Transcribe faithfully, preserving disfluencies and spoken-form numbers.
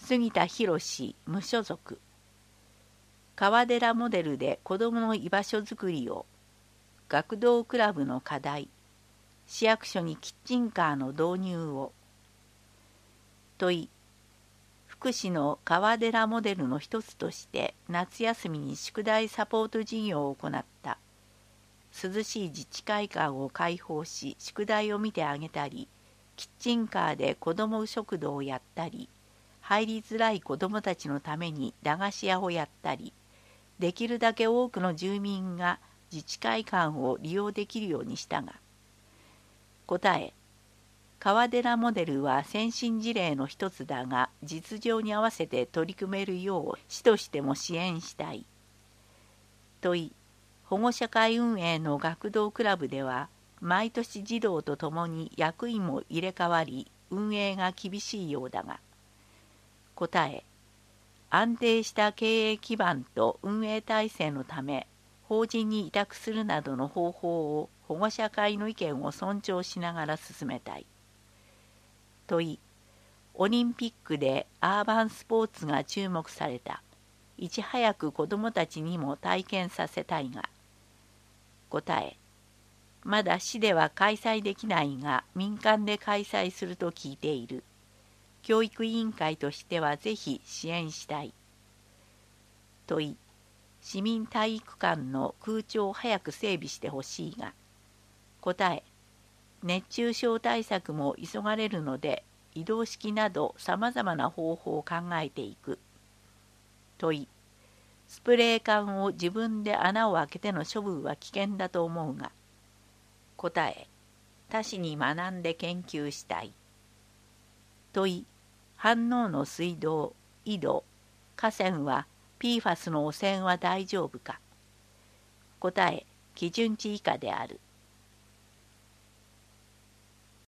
杉田博無所属。川寺モデルで子どもの居場所づくりを。学童クラブの課題。市役所にキッチンカーの導入を。問い。福祉の川寺モデルの一つとして夏休みに宿題サポート事業を行った涼しい自治会館を開放し宿題を見てあげたり、キッチンカーで子ども食堂をやったり、入りづらい子どもたちのために駄菓子屋をやったり、できるだけ多くの住民が自治会館を利用できるようにしたが。答え。川寺モデルは先進事例の一つだが、実情に合わせて取り組めるよう市としても支援したい。問い。保護者会運営の学童クラブでは、毎年児童とともに役員も入れ替わり、運営が厳しいようだが。答え。安定した経営基盤と運営体制のため、法人に委託するなどの方法を保護者会の意見を尊重しながら進めたい。問い。オリンピックでアーバンスポーツが注目された。いち早く子どもたちにも体験させたいが。答え。まだ市では開催できないが民間で開催すると聞いている。教育委員会としてはぜひ支援したい。問い。市民体育館の空調を早く整備してほしいが。答え。熱中症対策も急がれるので移動式などさまざまな方法を考えていく。問い。スプレー缶を自分で穴を開けての処分は危険だと思うが。答え。他市に学んで研究したい。問い。飯能の水道、井戸、河川は ピーファス の汚染は大丈夫か。答え。基準値以下である。